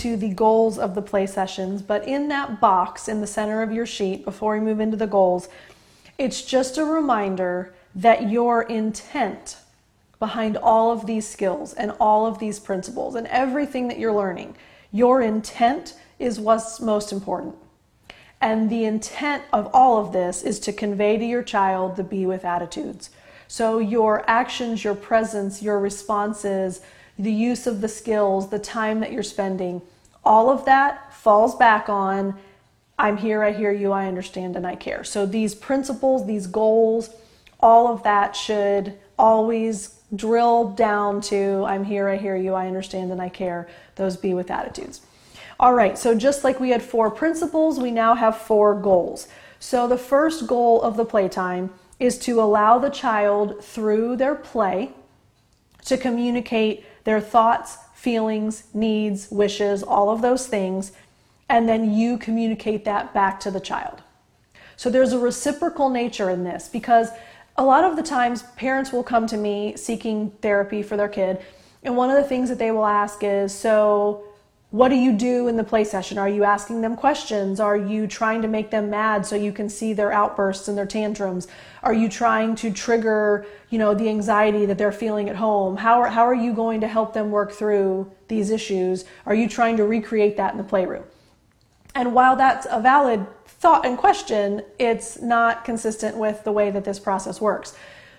into the goals of the play sessions, but in that box in the center of your sheet, before we move into the goals, it's just a reminder that your intent behind all of these skills and all of these principles and everything that you're learning, your intent is what's most important. And the intent of all of this is to convey to your child the be with attitudes. So your actions, your presence, your responses, the use of the skills, the time that you're spending, all of that falls back on, I'm here, I hear you, I understand, and I care. So these principles, these goals, all of that should always drill down to, I'm here, I hear you, I understand, and I care. Those be with attitudes. All right, so just like we had 4 principles, we now have 4 goals. So the first goal of the playtime is to allow the child through their play to communicate their thoughts, feelings, needs, wishes, all of those things, and then you communicate that back to the child. So there's a reciprocal nature in this, because a lot of the times parents will come to me seeking therapy for their kid, and one of the things that they will ask is, so what do you do in the play session? Are you asking them questions? Are you trying to make them mad so you can see their outbursts and their tantrums? Are you trying to trigger, the anxiety that they're feeling at home? How are you going to help them work through these issues? Are you trying to recreate that in the playroom? And while that's a valid thought and question, it's not consistent with the way that this process works.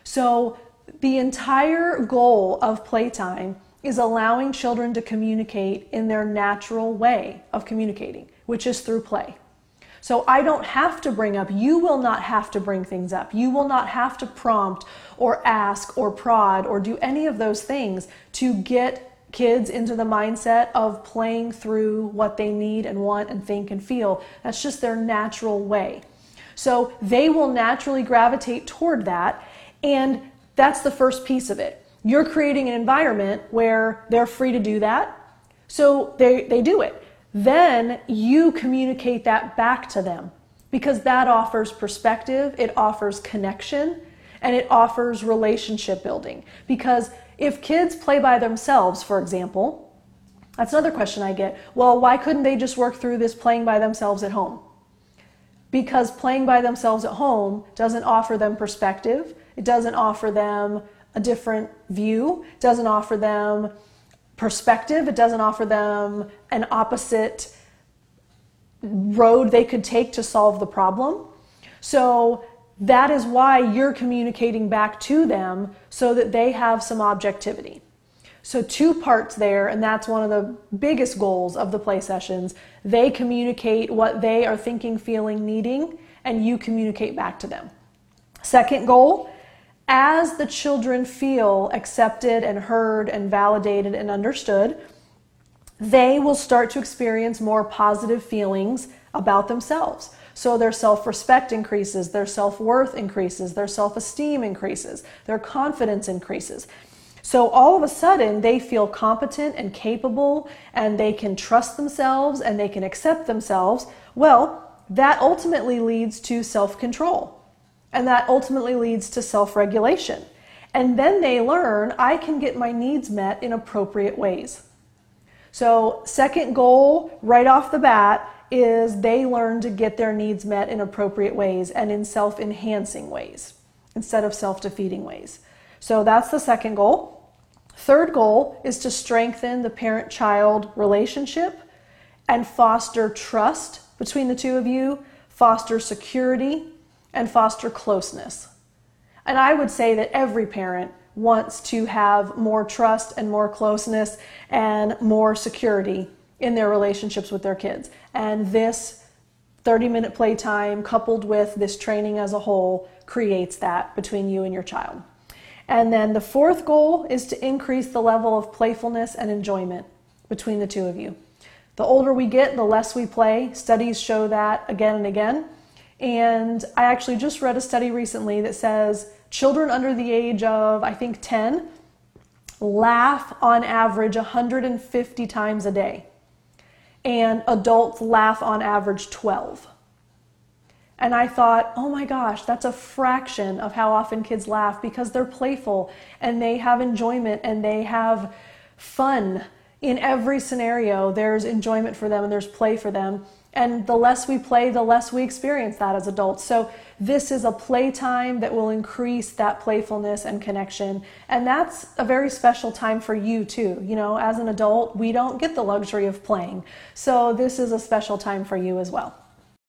So the entire goal of playtime is allowing children to communicate in their natural way of communicating, which is through play. So I don't have to bring up, you will not have to bring things up. You will not have to prompt or ask or prod or do any of those things to get kids into the mindset of playing through what they need and want and think and feel. That's just their natural way. So they will naturally gravitate toward that, and that's the first piece of it. You're creating an environment where they're free to do that, so they do it. Then you communicate that back to them, because that offers perspective, it offers connection, and it offers relationship building. Because if kids play by themselves, for example, that's another question I get. Well, why couldn't they just work through this playing by themselves at home? Because playing by themselves at home doesn't offer them perspective. It doesn't offer them a different view. It doesn't offer them perspective. It doesn't offer them an opposite road they could take to solve the problem. So that is why you're communicating back to them, so that they have some objectivity. So 2 parts there, and that's one of the biggest goals of the play sessions. They communicate what they are thinking, feeling, needing, and you communicate back to them. Second goal, as the children feel accepted and heard and validated and understood, they will start to experience more positive feelings about themselves. So their self-respect increases, their self-worth increases, their self-esteem increases, their confidence increases. So all of a sudden they feel competent and capable, and they can trust themselves and they can accept themselves. Well, that ultimately leads to self-control, and that ultimately leads to self-regulation. And then they learn, I can get my needs met in appropriate ways. So second goal right off the bat is they learn to get their needs met in appropriate ways and in self-enhancing ways instead of self-defeating ways. So that's the second goal. Third goal is to strengthen the parent-child relationship and foster trust between the 2 of you, foster security, and foster closeness. And I would say that every parent wants to have more trust and more closeness and more security in their relationships with their kids. And this 30-minute playtime coupled with this training as a whole creates that between you and your child. And then the 4th goal is to increase the level of playfulness and enjoyment between the 2 of you. The older we get, the less we play. Studies show that again and again. And I actually just read a study recently that says children under the age of, I think, 10 laugh on average 150 times a day. And adults laugh on average 12. And I thought, oh my gosh, that's a fraction of how often kids laugh, because they're playful and they have enjoyment and they have fun in every scenario, there's enjoyment for them and there's play for them. And the less we play, the less we experience that as adults. So this is a playtime that will increase that playfulness and connection. And that's a very special time for you too. You know, as an adult, we don't get the luxury of playing. So this is a special time for you as well.